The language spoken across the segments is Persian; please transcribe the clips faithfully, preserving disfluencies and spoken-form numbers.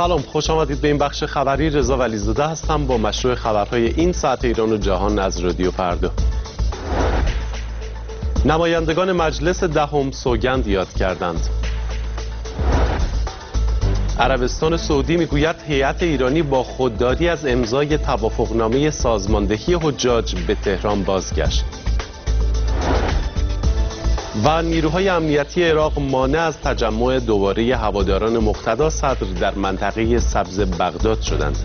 سلام، خوش آمدید به این بخش خبری. رضا ولیزاده هستم با مشروع خبرهای این ساعت ایران و جهان از رادیو فردا. نمایندگان مجلس دهم سوگند یاد کردند. عربستان سعودی میگوید هیئت ایرانی با خودداری از امضای توافقنامه سازماندهی حجاج به تهران بازگشت. و نیروهای امنیتی عراق مانع از تجمع دوباره هواداران مقتدا صدر در منطقه سبز بغداد شدند.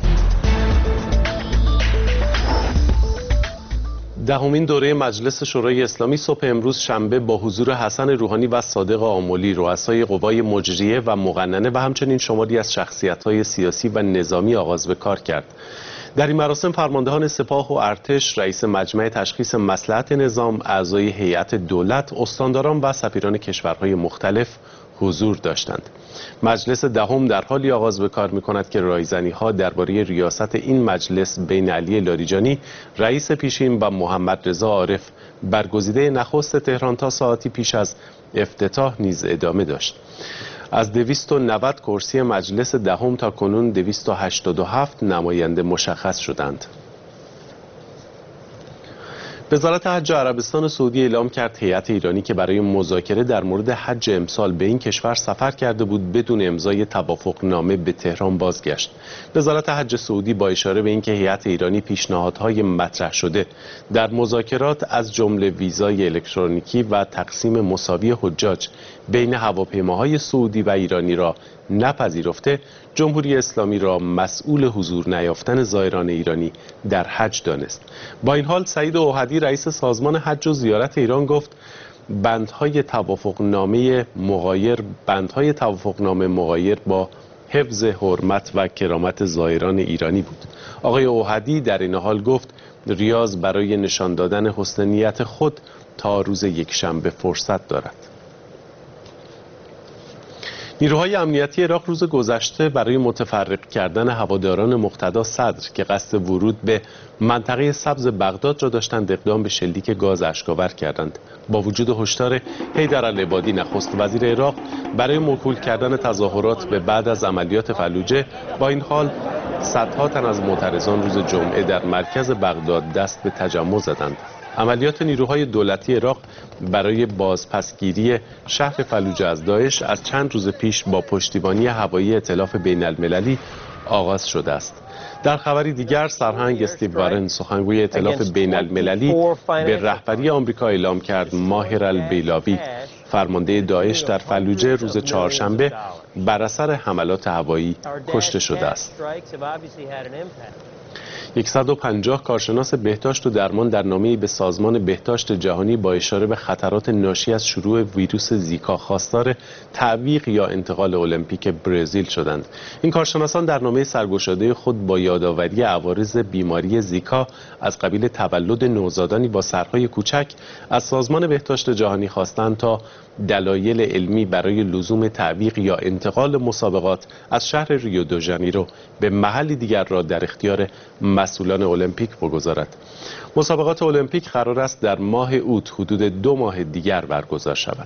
دهمین دوره مجلس شورای اسلامی صبح امروز شنبه با حضور حسن روحانی و صادق آملی، رؤسای قوای مجریه و مقننه و همچنین شماری از شخصیت‌های سیاسی و نظامی آغاز به کار کرد. در این مراسم فرماندهان سپاه و ارتش، رئیس مجمع تشخیص مصلحت نظام، اعضای هیئت دولت، استانداران و سفیران کشورهای مختلف حضور داشتند. مجلس دهم در حالی آغاز به کار می‌کند که رایزنی‌ها درباره ریاست این مجلس بین علی لاریجانی، رئیس پیشین و محمد رضا عارف، برگزیده نخست تهران تا ساعتی پیش از افتتاح نیز ادامه داشت. از دویست و نود کرسی مجلس دهم تا کنون دویست و هشتاد و هفت نماینده مشخص شدند. وزارت حج عربستان سعودی اعلام کرد هیئت ایرانی که برای مذاکره در مورد حج امسال به این کشور سفر کرده بود بدون امضای توافقنامه به تهران بازگشت. وزارت حج سعودی با اشاره به اینکه هیئت ایرانی پیشنهادهای مطرح شده در مذاکرات از جمله ویزای الکترونیکی و تقسیم مساوی حجاج بین هواپیماهای سعودی و ایرانی را نپذیرفته، جمهوری اسلامی را مسئول حضور نیافتن زائران ایرانی در حج دانست. با این حال سعید اوحدی، رئیس سازمان حج و زیارت ایران، گفت بندهای توافقنامه مغایر بندهای توافقنامه مغایر با حفظ حرمت و کرامت زائران ایرانی بود. آقای اوحدی در این حال گفت ریاض برای نشان دادن حسن نیت خود تا روز یکشنبه فرصت دارد. نیروهای امنیتی عراق روز گذشته برای متفرق کردن هواداران مقتدا صدر که قصد ورود به منطقه سبز بغداد را داشتند اقدام به شلیک گاز اشک‌آور کردند. با وجود هشدار حیدر العبادی نخست وزیر عراق برای موکول کردن تظاهرات به بعد از عملیات فلوجه، با این حال صدها تن از معترضان روز جمعه در مرکز بغداد دست به تجمع زدند. عملیات نیروهای دولتی عراق برای بازپسگیری شهر فلوجه از داعش از چند روز پیش با پشتیبانی هوایی ائتلاف بین المللی آغاز شده است. در خبری دیگر، سرهنگ استیو وارن، سخنگوی ائتلاف بین المللی، به رهبری آمریکا اعلام کرد ماهر البیلاوی، فرمانده داعش در فلوجه، روز چهارشنبه بر اثر حملات هوایی کشته شده است. صد و پنجاه کارشناس بهداشت و درمان در نامه‌ای به سازمان بهداشت جهانی با اشاره به خطرات ناشی از شروع ویروس زیکا خواستار تعویق یا انتقال المپیک برزیل شدند. این کارشناسان در نامه سرگشاده خود با یادآوری عوارض بیماری زیکا از قبیل تولد نوزادانی با سرهای کوچک از سازمان بهداشت جهانی خواستند تا دلایل علمی برای لزوم تعویق یا انتقال مسابقات از شهر ریو دو ژانیرو به محلی دیگر را در اختیار مسئولان المپیک بگذارد. مسابقات المپیک قرار است در ماه اوت حدود دو ماه دیگر برگزار شود.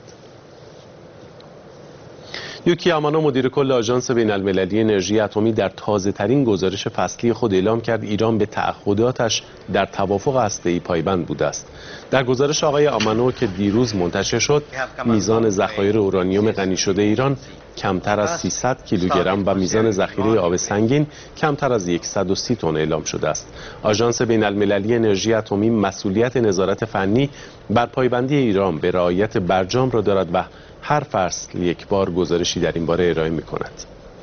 یوکی یامانا، مدیر کل آژانس بین المللی انرژی اتمی، در تازه ترین گزارش فصلی خود اعلام کرد ایران به تعهداتش در توافق هسته‌ای پایبند بوده است. در گزارش آقای آمانو که دیروز منتشر شد، میزان ذخایر اورانیوم غنی شده ایران کمتر از سیصد کیلوگرم و میزان ذخیره آب سنگین کمتر از صد و سی تن اعلام شده است. آژانس بین المللی انرژی اتمی مسئولیت نظارت فنی بر پایبندی ایران به رعایت برجام را دارد و هر فصل یک بار گزارشی در این باره ارائه می کند.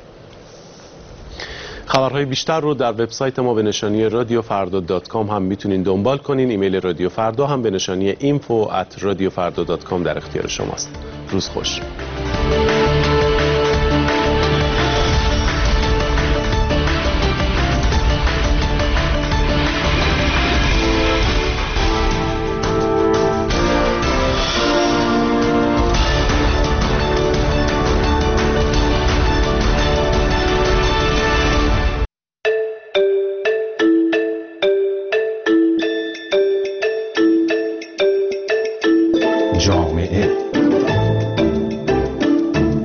خبرهای بیشتر رو در وبسایت ما به نشانی رادیو فردا دات کام هم میتونین دنبال کنین. ایمیل رادیو فردا هم به نشانی اینفو ات رادیو فردا دات کام در اختیار شماست. روز خوش. جامعه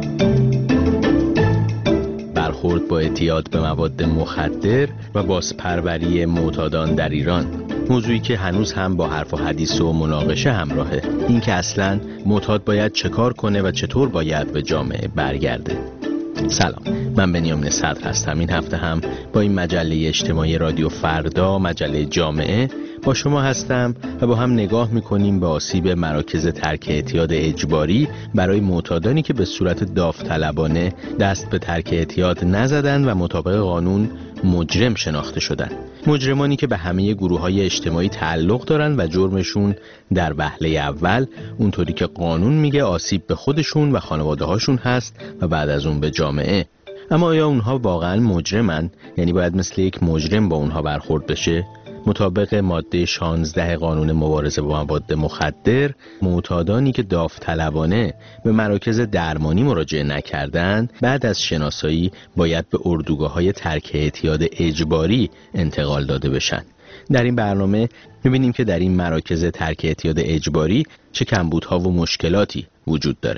مواد مخدر و بازپروری معتادان در ایران، موضوعی که هنوز هم با حرف و حدیث و مناقشه همراهه. این که اصلاً معتاد باید چه کار کنه و چطور باید به جامعه برگرده. سلام، من بنیامین صدر هستم. این هفته هم با این مجله اجتماعی رادیو فردا، مجله جامعه، با شما هستم و با هم نگاه میکنیم به آسیب مراکز ترک اعتیاد اجباری برای معتادانی که به صورت داوطلبانه دست به ترک اعتیاد نزدن و مطابق قانون مجرم شناخته شدن. مجرمانی که به همه گروه‌های اجتماعی تعلق دارن و جرمشون در وهله اول اونطوری که قانون میگه آسیب به خودشون و خانواده‌هاشون هست و بعد از اون به جامعه. اما آیا اونها واقعاً مجرمن؟ یعنی باید مثل یک مجرم با اونها برخورد بشه؟ مطابق ماده شانزده قانون مبارزه با مواد مخدر، معتادانی که داوطلبانه به مراکز درمانی مراجعه نکردند، بعد از شناسایی باید به اردوگاه‌های ترک اعتیاد اجباری انتقال داده بشن. در این برنامه می‌بینیم که در این مراکز ترک اعتیاد اجباری چه کمبودها و مشکلاتی وجود داره.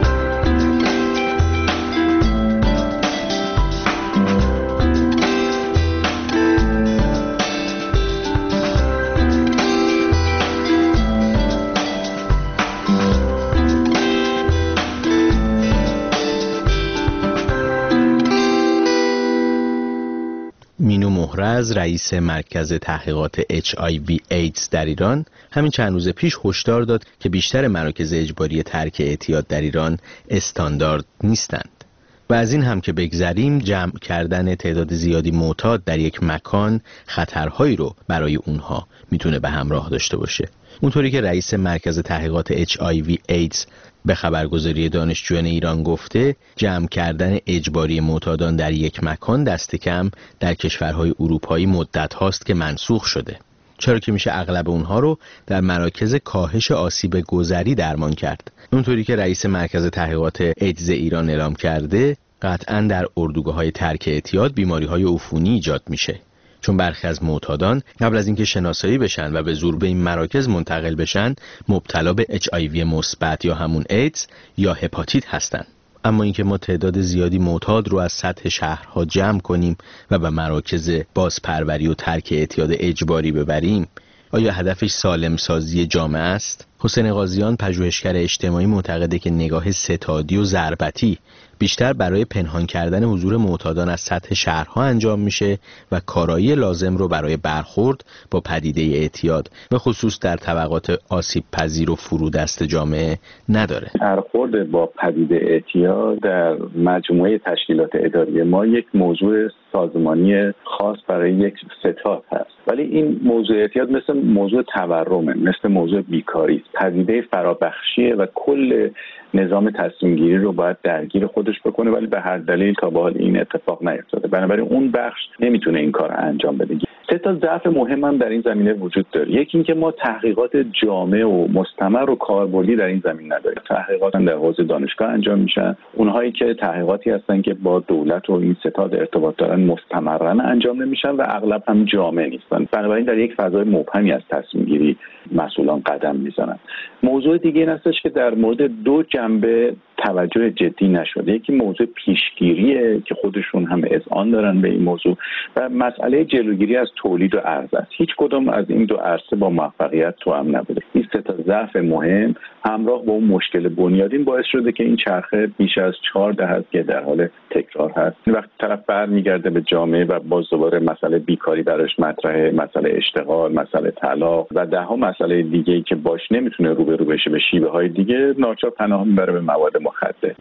مینو مهرز، رئیس مرکز تحقیقات اچ آی وی ایدز در ایران، همین چند روز پیش هشدار داد که بیشتر مراکز اجباری ترک اعتیاد در ایران استاندارد نیستند. و از این هم که بگذریم، جمع کردن تعداد زیادی معتاد در یک مکان خطرهایی رو برای اونها میتونه به همراه داشته باشه. اونطوری که رئیس مرکز تحقیقات اچ آی وی ایدز به خبرگزاری دانشجویان ایران گفته، جمع کردن اجباری معتادان در یک مکان دست کم در کشورهای اروپایی مدت هاست که منسوخ شده، چرا که میشه اغلب اونها رو در مراکز کاهش آسیب گذری درمان کرد. اونطوری که رئیس مرکز تحقیقات ایدز ایران اعلام کرده، قطعاً در اردوگاه‌های ترک اعتیاد بیماری‌های عفونی ایجاد میشه، چون برخی از معتادان قبل از اینکه شناسایی بشن و به زور به این مراکز منتقل بشن مبتلا به اچ آی وی مثبت یا همون ایدز یا هپاتیت هستن. اما اینکه ما تعداد زیادی معتاد رو از سطح شهرها جمع کنیم و به مراکز بازپروری و ترک اعتیاد اجباری ببریم، آیا هدفش سالم سازی جامعه است؟ حسین قاضیان، پژوهشگر اجتماعی، معتقده که نگاه ستادی و ضربتی بیشتر برای پنهان کردن حضور معتادان از سطح شهرها انجام میشه و کارایی لازم رو برای برخورد با پدیده اعتیاد و خصوص در طبقات آسیب پذیر و فرودست جامعه نداره. برخورد با پدیده اعتیاد در مجموعه تشکیلات اداری ما یک موضوع سازمانی خاص برای یک ستاد هست، ولی این موضوع اعتیاد مثل موضوع تورمه، مثل موضوع بیکاری، پدیده فرابخشیه و کل نظام تصمیم گیری رو باید درگیر خودش بکنه، ولی به هر دلیل تا به حال این اتفاق نیفتاده. بنابراین اون بخش نمیتونه این کار انجام بده. سه تا ضعف مهم هم در این زمینه وجود داره. یکی این که ما تحقیقات جامع و مستمر و کاربردی در این زمین نداریم. تحقیقات در حوزه دانشگاه انجام میشن، اونهایی که تحقیقاتی هستن که با دولت و این ستاد ارتباط دارن مستمرا انجام نمیشن و اغلب هم جامع نیستن. بنابراین در یک فضای مبهمی از تصمیم گیری مسئولان قدم میزنن. موضوع دیگه این هستش که در مورد دو جنبه توجه جدی نشده. یکی موضوع پیشگیریه که خودشون هم اذعان دارن به این موضوع و مسئله جلوگیری از تولید و عرضه است. هیچ کدوم از این دو عرصه با موفقیت توأم نبوده. این سه تا ضعف مهم همراه با اون مشکل بنیادین باعث شده که این چرخه بیش از چهار دهه که در حال تکرار هست. وقتی طرف برمیگرده به جامعه و باز دوباره مسئله بیکاری براش مطرحه، مسئله اشتغال، مسئله طلاق و ده ها مسئله دیگه‌ای که باش نمیتونه روبرو بشه به شیوه‌های دیگه، ناچار پناه میبره به مواد مخدر.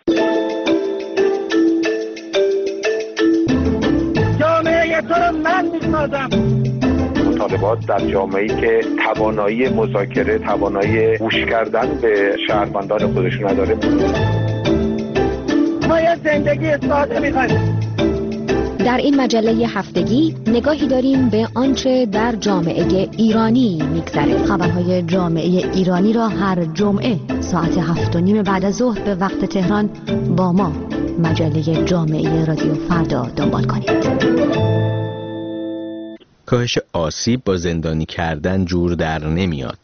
جامعه تو رو من میسازم. مطالبات در جامعه‌ای که توانایی مذاکره، توانایی گوش کردن به شهروندان خودش نداره. ما یه زندگی ساده می‌خوایم. در این مجله هفتگی نگاهی داریم به آنچه در جامعه ایرانی میگذره. خبرهای جامعه ایرانی را هر جمعه ساعت هفت و نیم بعد از ظهر به وقت تهران با ما مجله جامعه رادیو فردا دنبال کنید. کاهش آسیب با زندانی کردن جور در نمیاد.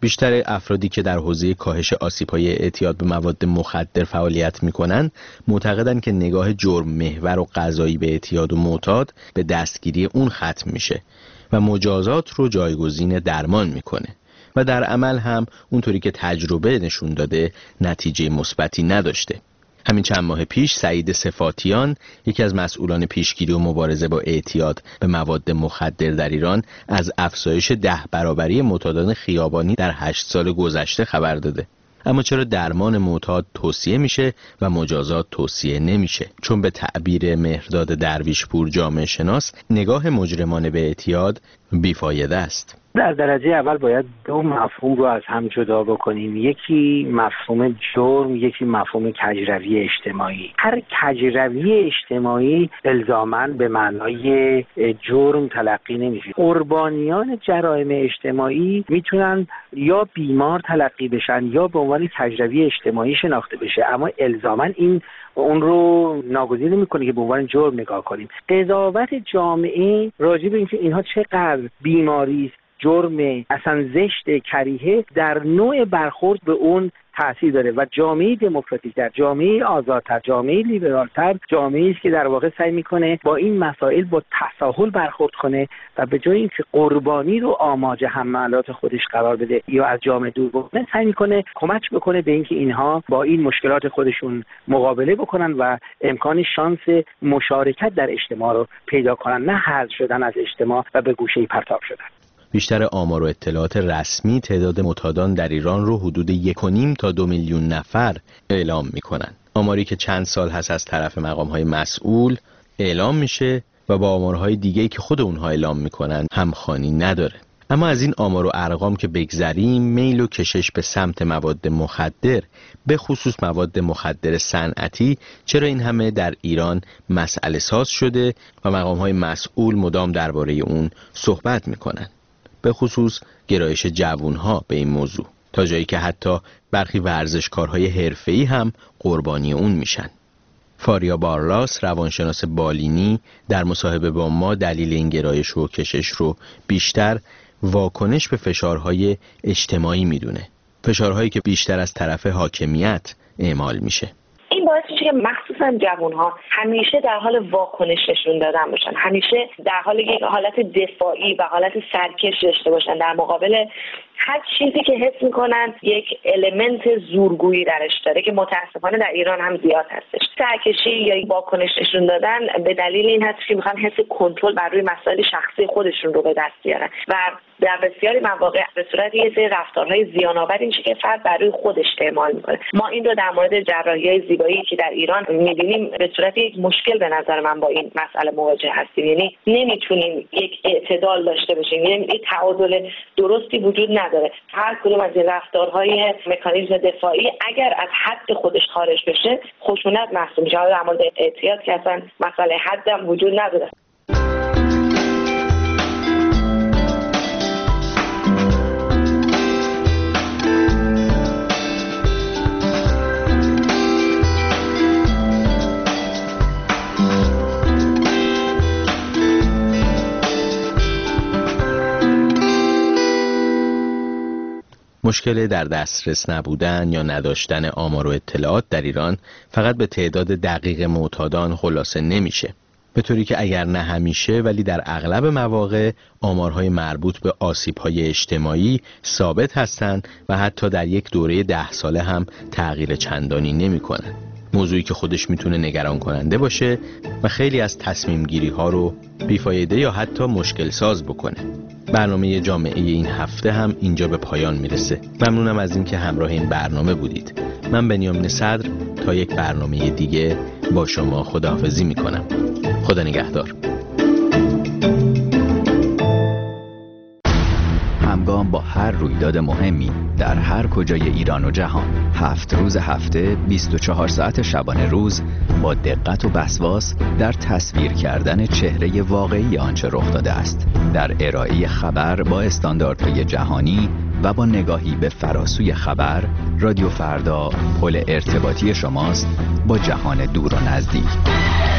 بیشتر افرادی که در حوزه کاهش آسیب‌های اعتیاد به مواد مخدر فعالیت می‌کنند معتقدند که نگاه جرم محور و قضایی به اعتیاد و معتاد به دستگیری اون ختم میشه و مجازات رو جایگزین درمان میکنه و در عمل هم اونطوری که تجربه نشون داده نتیجه مثبتی نداشته. همین چند ماه پیش سعید صفاتیان، یکی از مسئولان پیشگیری و مبارزه با اعتیاد به مواد مخدر در ایران، از افزایش ده برابری معتادان خیابانی در هشت سال گذشته خبر داده. اما چرا درمان معتاد توصیه میشه و مجازات توصیه نمیشه؟ چون به تعبیر مهرداد درویشپور جامعه شناس، نگاه مجرمانه به اعتیاد بیفایده است. در درجه اول باید دو مفهوم رو از هم جدا بکنیم. یکی مفهوم جرم، یکی مفهوم کجروی اجتماعی. هر کجروی اجتماعی الزاماً به معنای جرم تلقی نمیشه. قربانیان جرایم اجتماعی میتونن یا بیمار تلقی بشن یا به عنوان کجروی اجتماعی شناخته بشه، اما الزاماً این اون رو ناگزیر نمی‌کنه که به عنوان جرم نگاه کنیم. قضاوت جامعه راجع به اینکه اینها چقدر بیماری است، جرم، اصلا زشت، کریهه، در نوع برخورد به اون تأثیر داره و جامعه دموکراتیک، در جامعه آزادتر، جامعه لیبرالتر، جامعه است که در واقع سعی میکنه با این مسائل با تساهل برخورد کنه و به جای اینکه قربانی رو آماج حملات خودش قرار بده یا از جامعه دور بکنه، سعی میکنه کمک بکنه به اینکه اینها با این مشکلات خودشون مقابله بکنن و امکان شانس مشارکت در اجتماع رو پیدا کنن، نه حذف شدن از اجتماع و به گوشه‌ای پرتاب شدن. بیشتر آمار و اطلاعات رسمی تعداد معتادان در ایران رو حدود یک و نیم تا دو میلیون نفر اعلام میکنن. آماری که چند سال هست از طرف مقام‌های مسئول اعلام میشه و با آمارهای دیگه‌ای که خود اونها اعلام میکنن همخوانی نداره. اما از این آمار و ارقام که بگذریم، میل و کشش به سمت مواد مخدر، به خصوص مواد مخدر صنعتی، چرا این همه در ایران مسئله ساز شده و مقام‌های مسئول مدام درباره اون صحبت میکنن؟ به خصوص گرایش جوانها به این موضوع، تا جایی که حتی برخی ورزشکارهای حرفه‌ای هم قربانی اون میشن. فاریا بارلاس، روانشناس بالینی، در مصاحبه با ما دلیل این گرایش و کشش رو بیشتر واکنش به فشارهای اجتماعی میدونه، فشارهایی که بیشتر از طرف حاکمیت اعمال میشه. این باعث میشه که مخصوصا جوانها همیشه در حال واکنش نشون دادن باشن، همیشه در حال یک حالت دفاعی و حالت سرکش داشته باشن در مقابل هر چیزی که حس میکنن یک المنت زورگویی درش داره که متاسفانه در ایران هم زیاد هستش. سرکشی یا واکنش نشون دادن به دلیل این هست که میخوان حس کنترل بر روی مسائل شخصی خودشون رو به دست بیارن و در بسیاری مواقع به صورت یه سری رفتارهای زیان‌آور میشه که فرد بر روی خودش اعمال میکنه. ما این رو در مورد جراحی‌های زیبایی که در ایران میبینیم به صورت یک مشکل به نظر من با این مسئله مواجه هستیم. یعنی نمیتونیم یک اعتدال داشته باشیم، یعنی یک تعادل درستی وجود نداره. هر کدوم از این رفتارهای مکانیزم دفاعی اگر از حد خودش خارج بشه خشونت محسوب میشه. در مورد اعتیاد که اصلا مسئله حد هم وجود نداره. مشکل در دسترس نبودن یا نداشتن آمار و اطلاعات در ایران فقط به تعداد دقیق معتادان خلاصه نمیشه، به طوری که اگر نه همیشه ولی در اغلب مواقع آمارهای مربوط به آسیب‌های اجتماعی ثابت هستند و حتی در یک دوره ده ساله هم تغییر چندانی نمی‌کنند. موضوعی که خودش میتونه نگران کننده باشه و خیلی از تصمیم گیری ها رو بیفایده یا حتی مشکل ساز بکنه. برنامه جامعه این هفته هم اینجا به پایان میرسه. ممنونم از اینکه همراه این برنامه بودید. من بنیامین صدر تا یک برنامه دیگه با شما خداحافظی میکنم. خدا نگهدار. همگام با هر رویداد مهمی در هر کجای ایران و جهان، هفت روز هفته، بیست و چهار ساعت شبانه روز، با دقت و وسواس در تصویر کردن چهره واقعی آنچه رخ داده است، در ارائه خبر با استانداردهای جهانی و با نگاهی به فراسوی خبر، رادیو فردا پل ارتباطی شماست با جهان دور و نزدیک.